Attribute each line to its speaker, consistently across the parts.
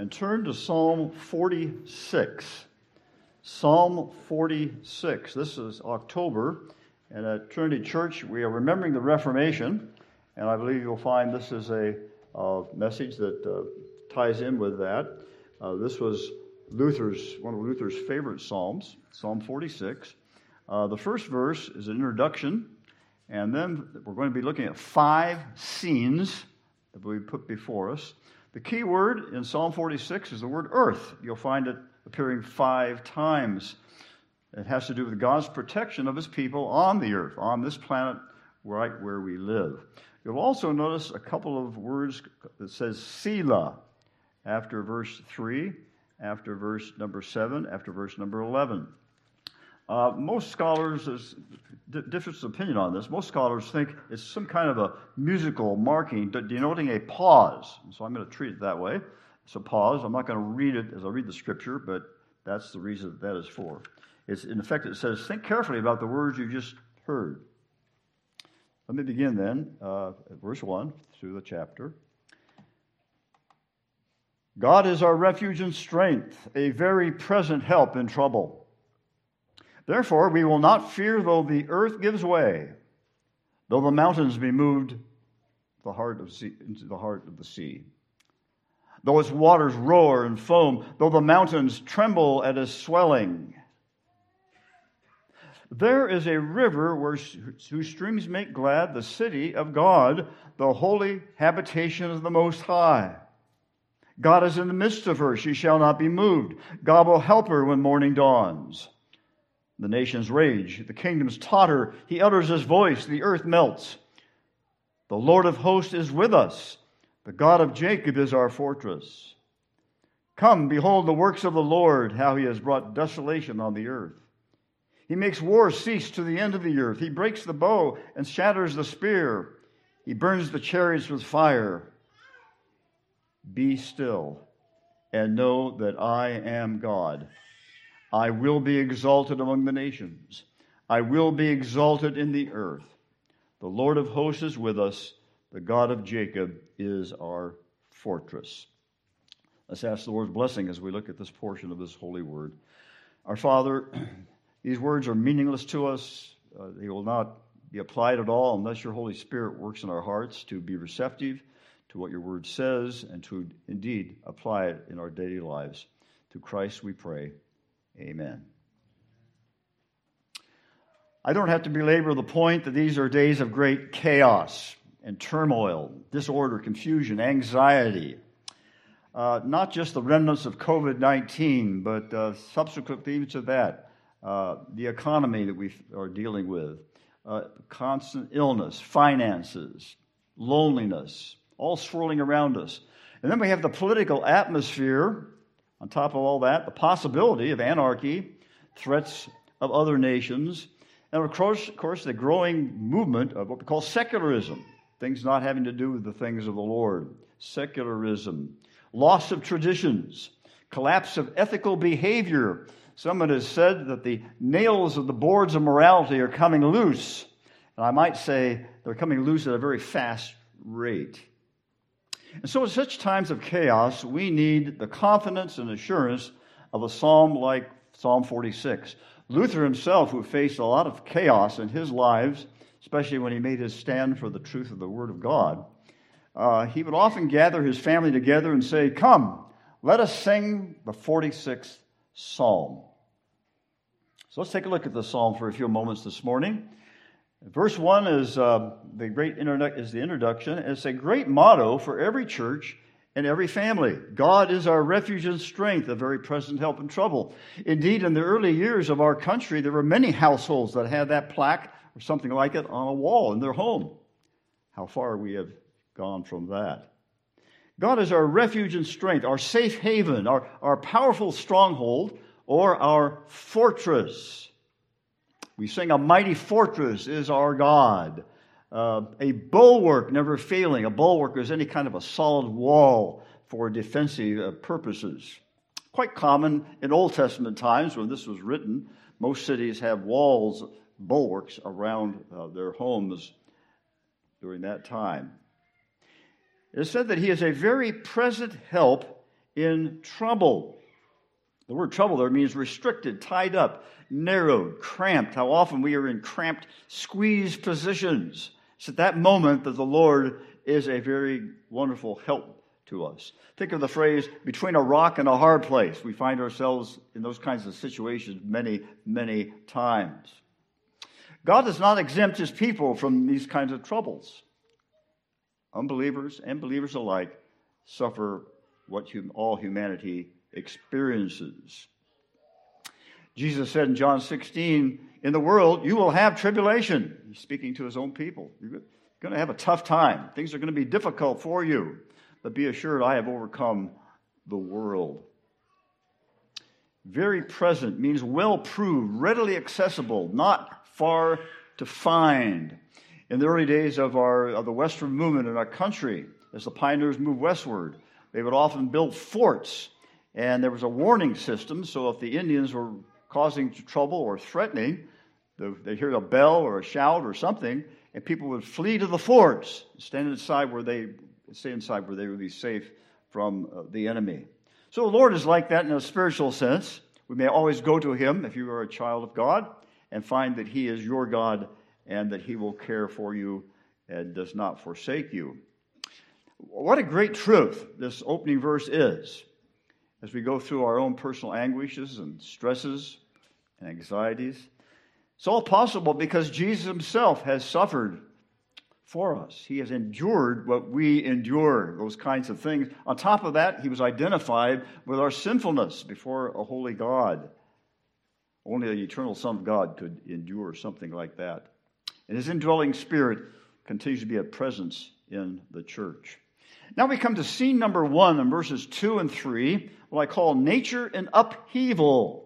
Speaker 1: and turn to Psalm 46. Psalm 46. This is October, and at Trinity Church we are remembering the Reformation, and I believe you'll find this is a message that ties in with that. This was one of Luther's favorite psalms, Psalm 46. The first verse is an introduction, and then we're going to be looking at 5 scenes that we put before us. The key word in Psalm 46 is the word earth. You'll find it appearing 5 times. It has to do with God's protection of his people on the earth, on this planet right where we live. You'll also notice a couple of words that says Selah after verse 3, after verse number 7, after verse number 11. Most scholars, there's difference of opinion on this, most scholars think it's some kind of a musical marking denoting a pause. So I'm going to treat it that way. It's a pause. I'm not going to read it as I read the scripture, but that's the reason that is for. It's, in effect, it says, think carefully about the words you just heard. Let me begin then, at verse 1 through the chapter. God is our refuge and strength, a very present help in trouble. Therefore, we will not fear though the earth gives way, though the mountains be moved into the heart of the sea. Though its waters roar and foam, though the mountains tremble at its swelling. There is a river whose streams make glad the city of God, the holy habitation of the Most High. God is in the midst of her, she shall not be moved. God will help her when morning dawns. The nations rage, the kingdoms totter, he utters his voice, the earth melts. The Lord of hosts is with us, the God of Jacob is our fortress. Come, behold the works of the Lord, how he has brought desolation on the earth. He makes war cease to the end of the earth. He breaks the bow and shatters the spear. He burns the chariots with fire. Be still and know that I am God. I will be exalted among the nations. I will be exalted in the earth. The Lord of hosts is with us. The God of Jacob is our fortress. Let's ask the Lord's blessing as we look at this portion of this holy word. Our Father, these words are meaningless to us. They will not be applied at all unless your Holy Spirit works in our hearts to be receptive to what your word says and to indeed apply it in our daily lives. Through Christ we pray. Amen. I don't have to belabor the point that these are days of great chaos and turmoil, disorder, confusion, anxiety. Not just the remnants of COVID-19, but subsequently to that, the economy that we are dealing with, constant illness, finances, loneliness, all swirling around us. And then we have the political atmosphere. On top of all that, the possibility of anarchy, threats of other nations, and of course, the growing movement of what we call secularism, things not having to do with the things of the Lord. Secularism, loss of traditions, collapse of ethical behavior. Someone has said that the nails of the boards of morality are coming loose. And I might say they're coming loose at a very fast rate. And so at such times of chaos, we need the confidence and assurance of a psalm like Psalm 46. Luther himself, who faced a lot of chaos in his lives, especially when he made his stand for the truth of the Word of God, he would often gather his family together and say, "Come, let us sing the 46th Psalm." So let's take a look at the Psalm for a few moments this morning. Verse 1 is the introduction. It's a great motto for every church and every family. God is our refuge and strength, a very present help in trouble. Indeed, in the early years of our country, there were many households that had that plaque or something like it on a wall in their home. How far we have gone from that. God is our refuge and strength, our safe haven, our powerful stronghold, or our fortress. We sing, "A mighty fortress is our God." A bulwark never failing. A bulwark is any kind of a solid wall for defensive purposes. Quite common in Old Testament times when this was written. Most cities have walls, bulwarks around their homes during that time. It is said that he is a very present help in trouble. The word trouble there means restricted, tied up, narrowed, cramped. How often we are in cramped, squeezed positions. It's at that moment that the Lord is a very wonderful help to us. Think of the phrase, between a rock and a hard place. We find ourselves in those kinds of situations many, many times. God does not exempt his people from these kinds of troubles. Unbelievers and believers alike suffer what all humanity experiences. Jesus said in John 16, in the world you will have tribulation. He's speaking to his own people. You're going to have a tough time. Things are going to be difficult for you. But be assured, I have overcome the world. Very present means well proved, readily accessible, not far to find. In the early days of the Western movement in our country, as the pioneers moved westward, they would often build forts, and there was a warning system, so if the Indians were causing trouble or threatening, they'd hear a bell or a shout or something, and people would flee to the forts, stay inside where they would be safe from the enemy. So the Lord is like that in a spiritual sense. We may always go to him if you are a child of God and find that he is your God and that he will care for you and does not forsake you. What a great truth this opening verse is as we go through our own personal anguishes and stresses and anxieties. It's all possible because Jesus himself has suffered for us. He has endured what we endure, those kinds of things. On top of that, he was identified with our sinfulness before a holy God. Only the eternal Son of God could endure something like that. And his indwelling spirit continues to be a presence in the church. Now we come to scene number 1 in verses 2 and 3, what I call nature in upheaval.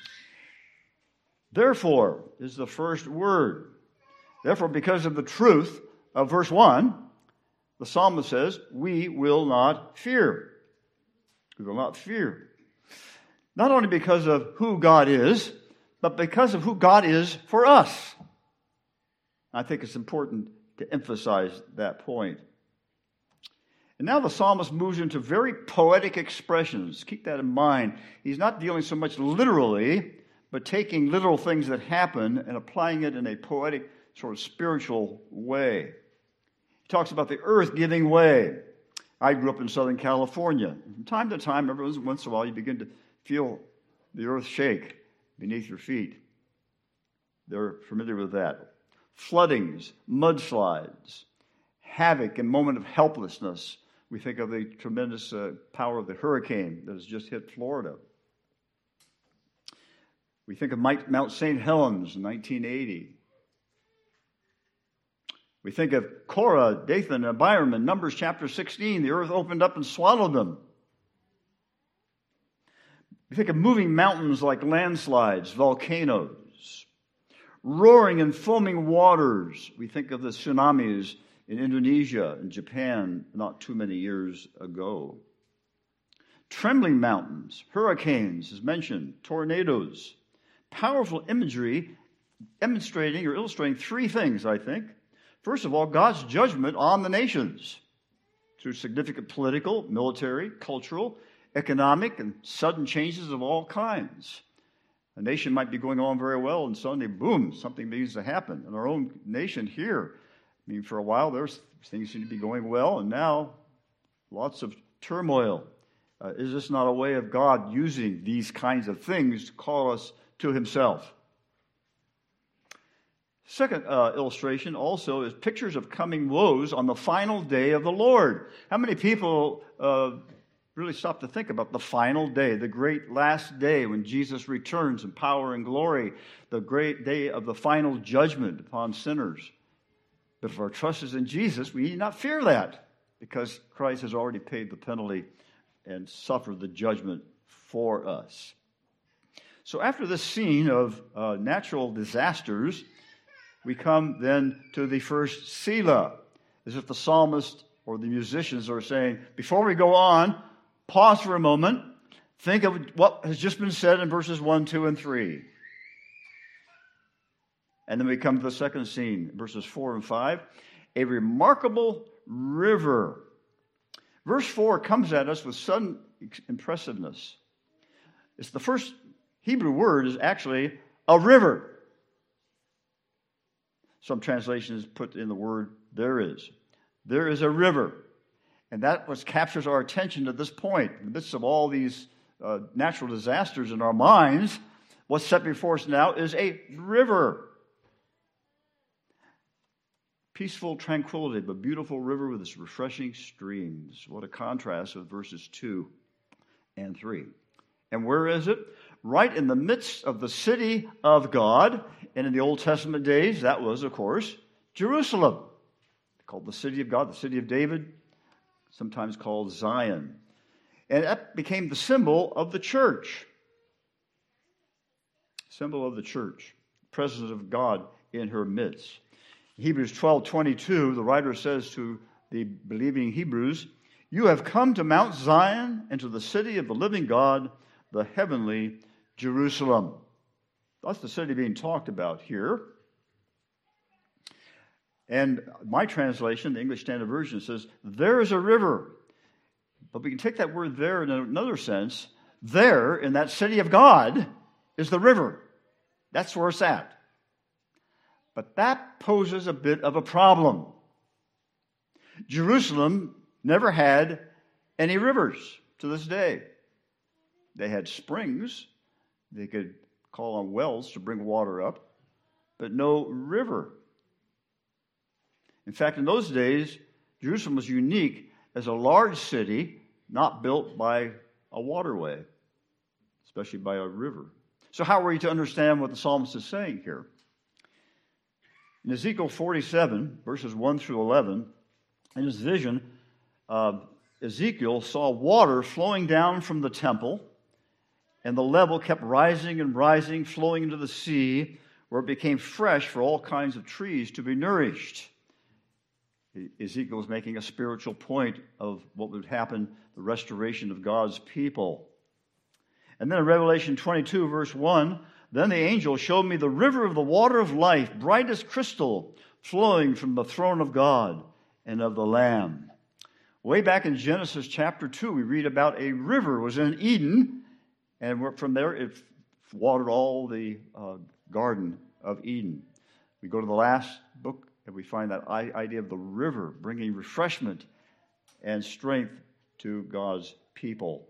Speaker 1: Therefore is the first word. Therefore, because of the truth of verse 1, the psalmist says, we will not fear. We will not fear. Not only because of who God is, but because of who God is for us. I think it's important to emphasize that point. And now the psalmist moves into very poetic expressions. Keep that in mind. He's not dealing so much literally, but taking literal things that happen and applying it in a poetic, sort of spiritual way. He talks about the earth giving way. I grew up in Southern California. From time to time, every once in a while, you begin to feel the earth shake beneath your feet. They're familiar with that. Floodings, mudslides, havoc and moment of helplessness. We think of the tremendous power of the hurricane that has just hit Florida. We think of Mount St. Helens in 1980. We think of Korah, Dathan, and Abiram in Numbers chapter 16. The earth opened up and swallowed them. We think of moving mountains like landslides, volcanoes, roaring and foaming waters. We think of the tsunamis in Indonesia and Japan not too many years ago. Trembling mountains, hurricanes, as mentioned, tornadoes. Powerful imagery demonstrating or illustrating three things, I think. First of all, God's judgment on the nations through significant political, military, cultural, economic, and sudden changes of all kinds. A nation might be going on very well, and suddenly, boom, something begins to happen. In our own nation here, I mean, for a while, things seem to be going well, and now lots of turmoil. Is this not a way of God using these kinds of things to call us to himself? Second illustration also is pictures of coming woes on the final day of the Lord. How many people really stop to think about the final day, the great last day when Jesus returns in power and glory, the great day of the final judgment upon sinners? But if our trust is in Jesus, we need not fear that because Christ has already paid the penalty and suffered the judgment for us. So after this scene of natural disasters, we come then to the first Selah, as if the psalmist or the musicians are saying, before we go on, pause for a moment, think of what has just been said in verses 1, 2, and 3. And then we come to the second scene, verses 4 and 5, a remarkable river. Verse 4 comes at us with sudden impressiveness. It's the first Hebrew word is actually a river. Some translations put in the word there is. There is a river. And that what captures our attention at this point. In the midst of all these natural disasters in our minds, what's set before us now is a river. Peaceful tranquility, but beautiful river with its refreshing streams. What a contrast with verses 2 and 3. And where is it? Right in the midst of the city of God. And in the Old Testament days, that was, of course, Jerusalem. Called the city of God, the city of David, sometimes called Zion. And that became the symbol of the church. Symbol of the church. Presence of God in her midst. In Hebrews 12:22, the writer says to the believing Hebrews, "You have come to Mount Zion and to the city of the living God, the heavenly Jerusalem." That's the city being talked about here. And my translation, the English Standard Version, says, there is a river. But we can take that word there in another sense. There, in that city of God, is the river. That's where it's at. But that poses a bit of a problem. Jerusalem never had any rivers to this day. They had springs. They could call on wells to bring water up, but no river. In fact, in those days, Jerusalem was unique as a large city not built by a waterway, especially by a river. So how are we to understand what the psalmist is saying here? In Ezekiel 47, verses 1 through 11, in his vision, Ezekiel saw water flowing down from the temple, and the level kept rising and rising, flowing into the sea, where it became fresh for all kinds of trees to be nourished. Ezekiel was making a spiritual point of what would happen, the restoration of God's people. And then in Revelation 22, verse 1, then the angel showed me the river of the water of life, bright as crystal, flowing from the throne of God and of the Lamb. Way back in Genesis chapter 2, we read about a river was in Eden, and from there it watered all the Garden of Eden. We go to the last book, and we find that idea of the river bringing refreshment and strength to God's people.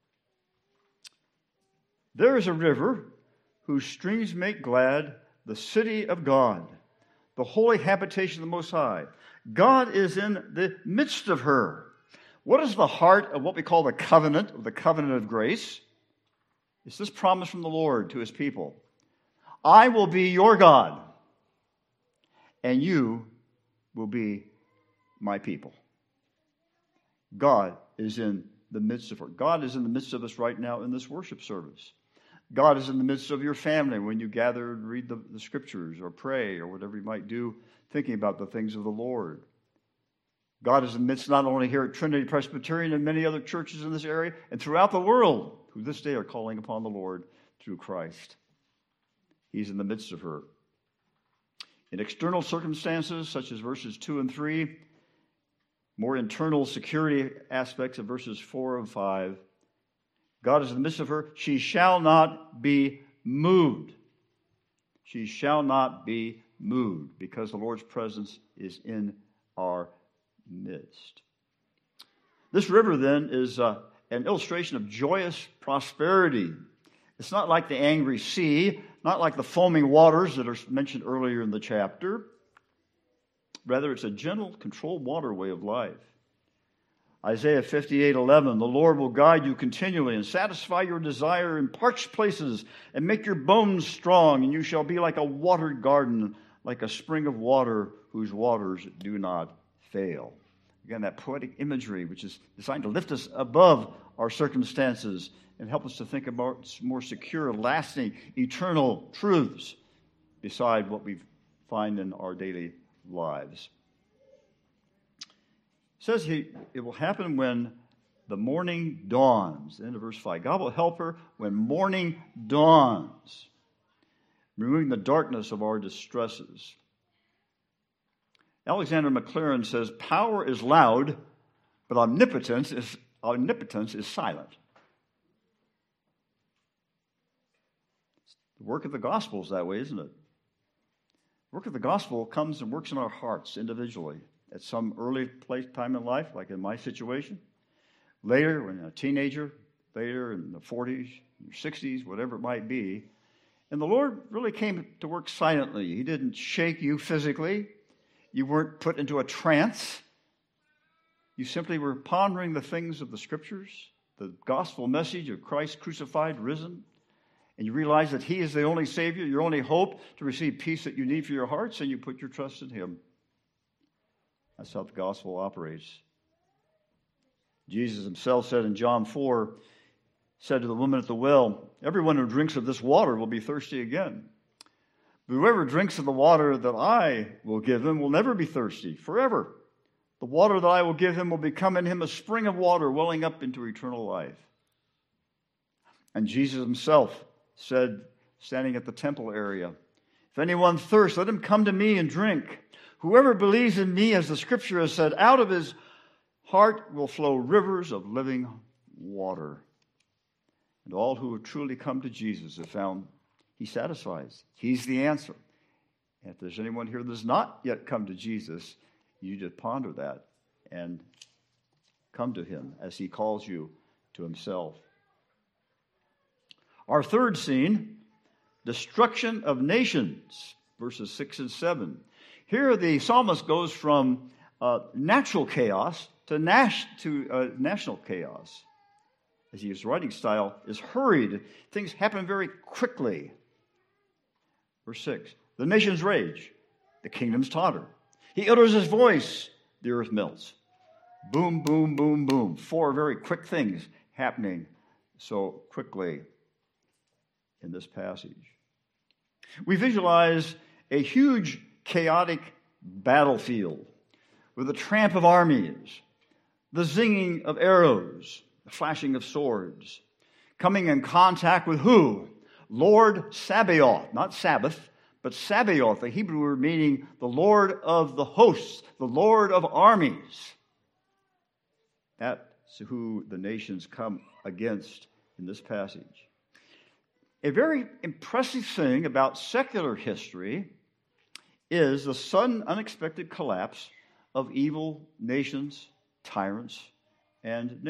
Speaker 1: There is a river whose streams make glad the city of God, the holy habitation of the Most High. God is in the midst of her. What is the heart of what we call the covenant of grace? It's this promise from the Lord to his people. I will be your God, and you will be my people. God is in the midst of her. God is in the midst of us right now in this worship service. God is in the midst of your family when you gather and read the scriptures or pray or whatever you might do, thinking about the things of the Lord. God is in the midst not only here at Trinity Presbyterian and many other churches in this area and throughout the world who this day are calling upon the Lord through Christ. He's in the midst of her. In external circumstances, such as verses 2 and 3, more internal security aspects of verses 4 and 5, God is in the midst of her. She shall not be moved. She shall not be moved because the Lord's presence is in our midst. This river, then, is an illustration of joyous prosperity. It's not like the angry sea, not like the foaming waters that are mentioned earlier in the chapter. Rather, it's a gentle, controlled waterway of life. Isaiah 58:11, the Lord will guide you continually and satisfy your desire in parched places and make your bones strong, and you shall be like a watered garden, like a spring of water whose waters do not fail. Again, that poetic imagery, which is designed to lift us above our circumstances and help us to think about more secure, lasting, eternal truths beside what we find in our daily lives. It says it will happen when the morning dawns. End of verse 5. God will help her when morning dawns, removing the darkness of our distresses. Alexander McLaren says, power is loud, but omnipotence is omnipotence is silent. The work of the gospel is that way, isn't it? The work of the gospel comes and works in our hearts individually at some early time in life, like in my situation. Later, when a teenager, later in the 40s, your 60s, whatever it might be. And the Lord really came to work silently. He didn't shake you physically. You weren't put into a trance. You simply were pondering the things of the Scriptures, the gospel message of Christ crucified, risen. And you realize that He is the only Savior, your only hope to receive peace that you need for your hearts, and you put your trust in Him. That's how the gospel operates. Jesus Himself said in John 4, said to the woman at the well, "Everyone who drinks of this water will be thirsty again. But whoever drinks of the water that I will give him will never be thirsty forever. The water that I will give him will become in him a spring of water welling up into eternal life." And Jesus Himself said, standing at the temple area, "If anyone thirsts, let him come to me and drink. Whoever believes in me, as the Scripture has said, out of his heart will flow rivers of living water." And all who have truly come to Jesus have found He satisfies. He's the answer. And if there's anyone here that has not yet come to Jesus, you just ponder that and come to Him as He calls you to Himself. Our third scene, destruction of nations, verses 6 and 7. Here the psalmist goes from natural chaos to national chaos. As his writing style is hurried, things happen very quickly. Verse 6, the nations rage, the kingdoms totter. He utters His voice, the earth melts. Boom, boom, boom, boom. 4 very quick things happening so quickly in this passage. We visualize a huge, chaotic battlefield with the tramp of armies, the zinging of arrows, the flashing of swords, coming in contact with who? Lord Sabaoth, not Sabbath, but Sabaoth, the Hebrew word meaning the Lord of the hosts, the Lord of armies. That's who the nations come against in this passage. A very impressive thing about secular history is the sudden, unexpected collapse of evil nations, tyrants, and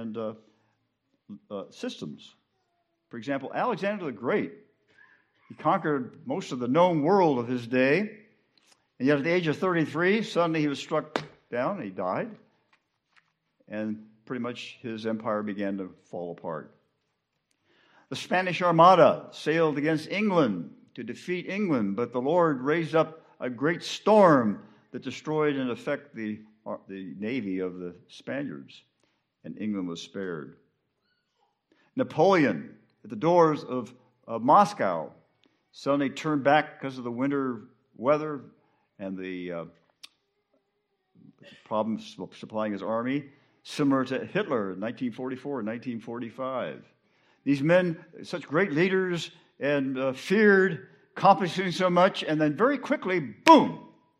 Speaker 1: systems. For example, Alexander the Great, he conquered most of the known world of his day, and yet at the age of 33, suddenly he was struck down and he died, and pretty much his empire began to fall apart. The Spanish Armada sailed against England to defeat England, but the Lord raised up a great storm that destroyed, in effect, the navy of the Spaniards, and England was spared. Napoleon, at the doors of Moscow, suddenly turned back because of the winter weather and the problems supplying his army, similar to Hitler in 1944 and 1945. These men, such great leaders, and feared, accomplishing so much, and then very quickly, boom,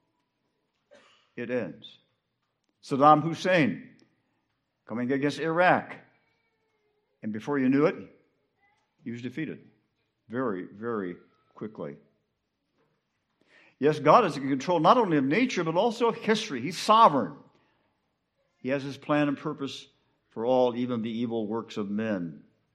Speaker 1: it ends. Saddam Hussein coming against Iraq, and before you knew it, he was defeated very, very quickly. Yes, God is in control not only of nature, but also of history. He's sovereign. He has His plan and purpose for all, even the evil works of men.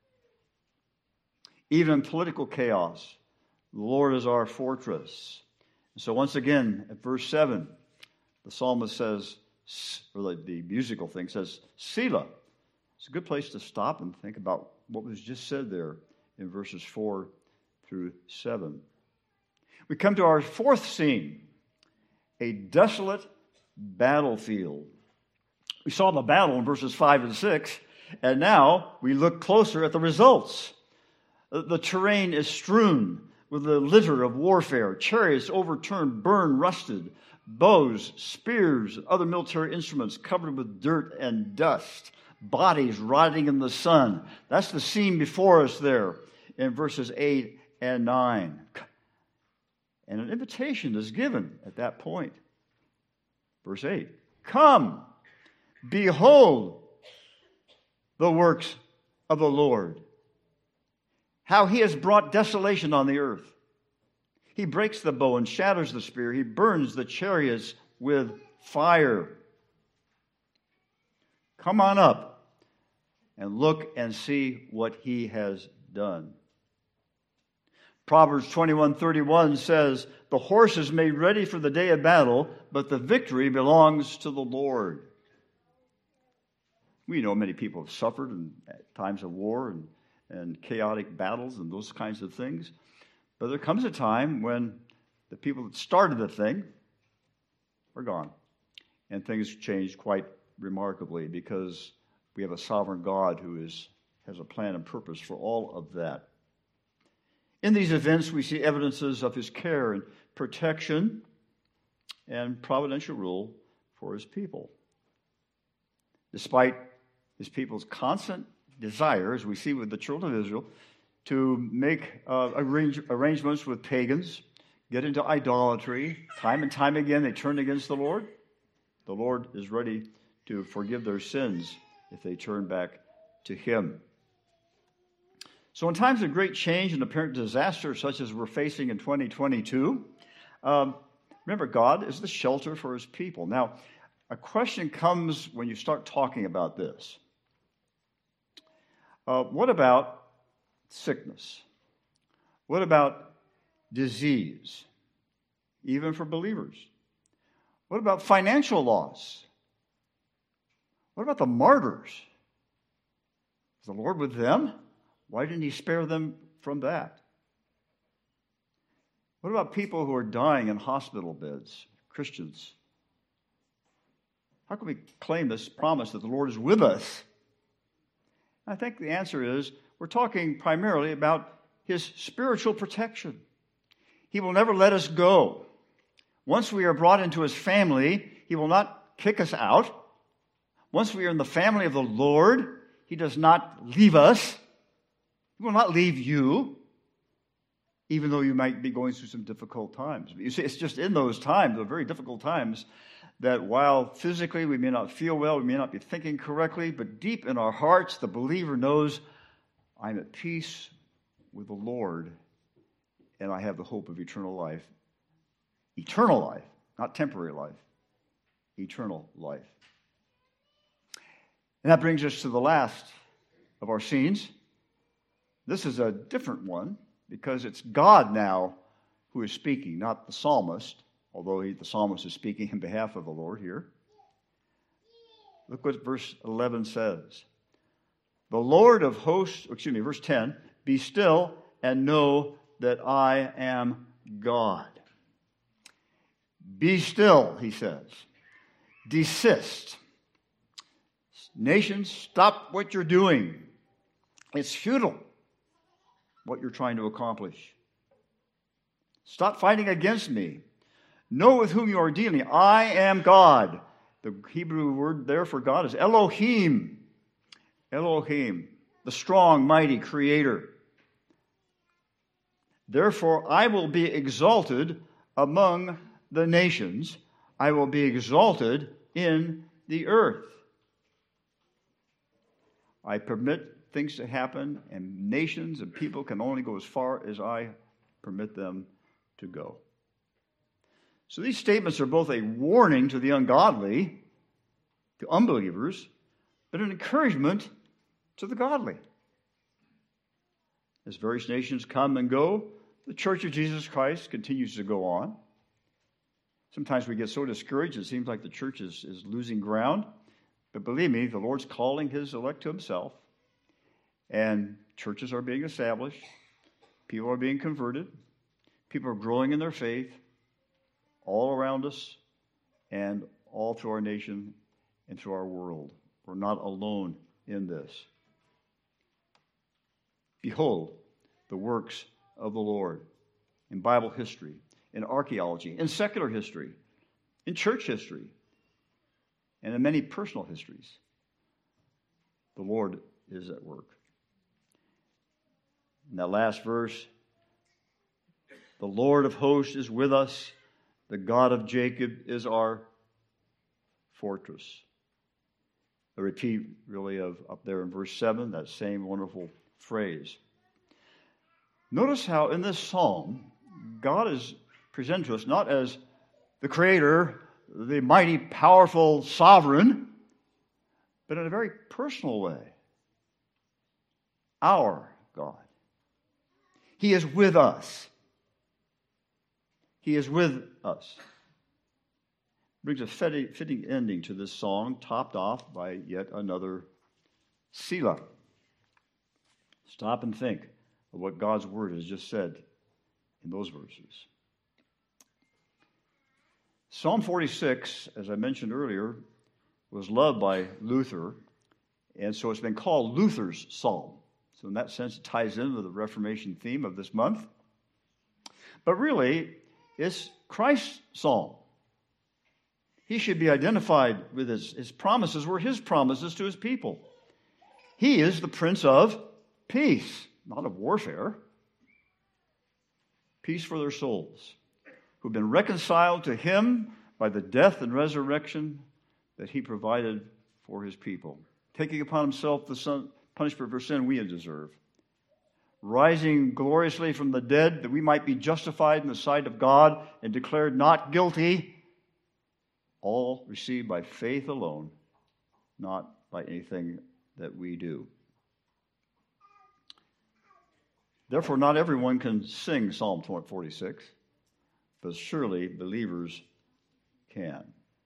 Speaker 1: Even in political chaos, the Lord is our fortress. And so once again, at verse 7, the psalmist says, or the musical thing says, Selah. It's a good place to stop and think about what was just said there in verses 4 through 7. We come to our fourth scene, a desolate battlefield. We saw the battle in verses 5 and 6, and now we look closer at the results. The terrain is strewn with the litter of warfare, chariots overturned, burned, rusted, bows, spears, and other military instruments covered with dirt and dust, bodies rotting in the sun. That's the scene before us there in verses 8 and 9. And an invitation is given at that point. Verse 8, come, behold, the works of the Lord. How he has brought desolation on the earth. He breaks the bow and shatters the spear. He burns the chariots with fire. Come on up and look and see what he has done. Proverbs 21:31 says, "The horse is made ready for the day of battle, but the victory belongs to the Lord." We know many people have suffered in times of war and chaotic battles and those kinds of things. But there comes a time when the people that started the thing are gone. And things change quite remarkably because we have a sovereign God who has a plan and purpose for all of that. In these events, we see evidences of his care and protection and providential rule for his people. Despite his people's constant desire, as we see with the children of Israel, to make arrangements with pagans, get into idolatry, time and time again they turn against the Lord. The Lord is ready to forgive their sins if they turn back to him. So in times of great change and apparent disaster such as we're facing in 2022, remember, God is the shelter for his people. Now, a question comes when you start talking about this. What about sickness? What about disease, even for believers? What about financial loss? What about the martyrs? Is the Lord with them? Why didn't he spare them from that? What about people who are dying in hospital beds, Christians? How can we claim this promise that the Lord is with us? I think the answer is we're talking primarily about his spiritual protection. He will never let us go. Once we are brought into his family, he will not kick us out. Once we are in the family of the Lord, he does not leave us. He will not leave you, even though you might be going through some difficult times. But you see, it's just in those times, the very difficult times, that while physically we may not feel well, we may not be thinking correctly, but deep in our hearts, the believer knows, I'm at peace with the Lord, and I have the hope of eternal life. Eternal life, not temporary life. Eternal life. And that brings us to the last of our scenes. This is a different one because it's God now who is speaking, not the psalmist, although the psalmist is speaking in behalf of the Lord here. Look what verse 11 says. The Lord of hosts, verse 10, be still and know that I am God. Be still, he says. Desist. Nations, stop what you're doing. It's futile, what you're trying to accomplish. Stop fighting against me. Know with whom you are dealing. I am God. The Hebrew word there for God is Elohim. Elohim, the strong, mighty creator. Therefore, I will be exalted among the nations. I will be exalted in the earth. I permit things to happen, and nations and people can only go as far as I permit them to go. So these statements are both a warning to the ungodly, to unbelievers, but an encouragement to the godly. As various nations come and go, the Church of Jesus Christ continues to go on. Sometimes we get so discouraged, it seems like the church is losing ground. But believe me, the Lord's calling his elect to himself, and churches are being established, people are being converted, people are growing in their faith, all around us and all through our nation and through our world. We're not alone in this. Behold the works of the Lord in Bible history, in archaeology, in secular history, in church history, and in many personal histories. The Lord is at work. In that last verse, the Lord of hosts is with us. The God of Jacob is our fortress. A repeat, really, of up there in verse 7, that same wonderful phrase. Notice how in this psalm, God is presented to us not as the Creator, the mighty, powerful, sovereign, but in a very personal way. Our God. He is with us. He is with us. Brings a fitting ending to this song, topped off by yet another Selah. Stop and think of what God's Word has just said in those verses. Psalm 46, as I mentioned earlier, was loved by Luther, and so it's been called Luther's Psalm. So in that sense, it ties in with the Reformation theme of this month. But really, it's Christ's psalm. He should be identified with his promises were his promises to his people. He is the Prince of Peace, not of warfare. Peace for their souls, who've been reconciled to him by the death and resurrection that he provided for his people, taking upon himself the punishment for sin we deserve, rising gloriously from the dead that we might be justified in the sight of God and declared not guilty, all received by faith alone, not by anything that we do. Therefore, not everyone can sing Psalm 46, but surely believers can.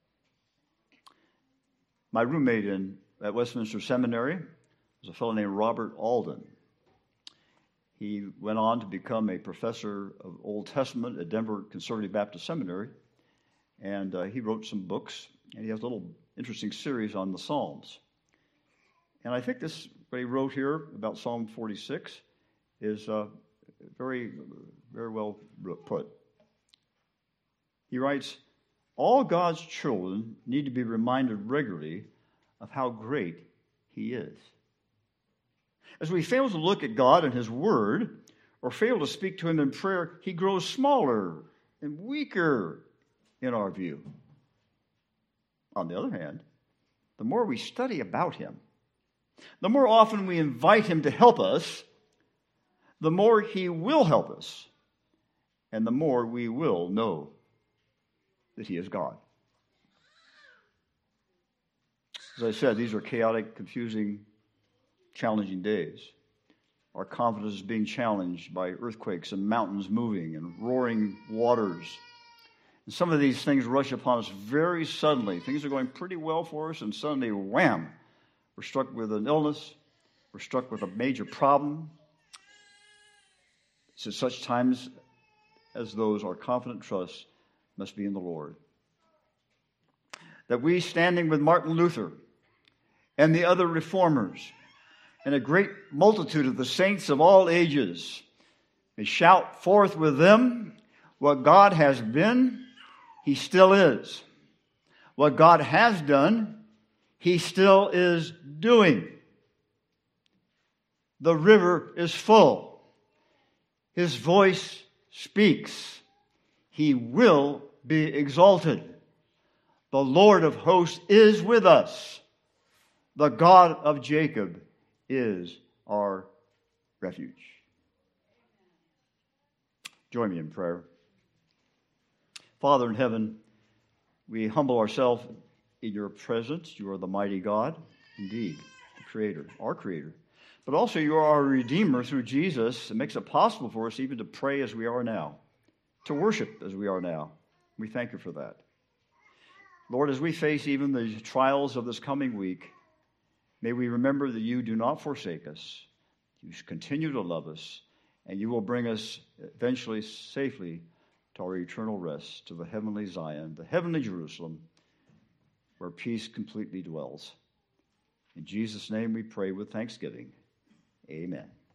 Speaker 1: My roommate at Westminster Seminary was a fellow named Robert Alden. He went on to become a professor of Old Testament at Denver Conservative Baptist Seminary, and he wrote some books, and he has a little interesting series on the Psalms. And I think this, what he wrote here about Psalm 46, is very, very well put. He writes, all God's children need to be reminded regularly of how great he is. As we fail to look at God and his word, or fail to speak to him in prayer, he grows smaller and weaker in our view. On the other hand, the more we study about him, the more often we invite him to help us, the more he will help us, and the more we will know that he is God. As I said, these are chaotic, confusing, challenging days. Our confidence is being challenged by earthquakes and mountains moving and roaring waters. And some of these things rush upon us very suddenly. Things are going pretty well for us, and suddenly, wham, we're struck with an illness. We're struck with a major problem. It's at such times as those our confident trust must be in the Lord. That we, standing with Martin Luther and the other reformers and a great multitude of the saints of all ages, may shout forth with them what God has been, he still is. What God has done, he still is doing. The river is full. His voice speaks. He will be exalted. The Lord of hosts is with us. The God of Jacob is our refuge. Join me in prayer. Father in heaven, we humble ourselves in your presence. You are the mighty God, indeed, the Creator, our Creator. But also you are our Redeemer through Jesus. It makes it possible for us even to pray as we are now, to worship as we are now. We thank you for that. Lord, as we face even the trials of this coming week, may we remember that you do not forsake us. You continue to love us, and you will bring us eventually safely to our eternal rest, to the heavenly Zion, the heavenly Jerusalem, where peace completely dwells. In Jesus' name we pray with thanksgiving. Amen.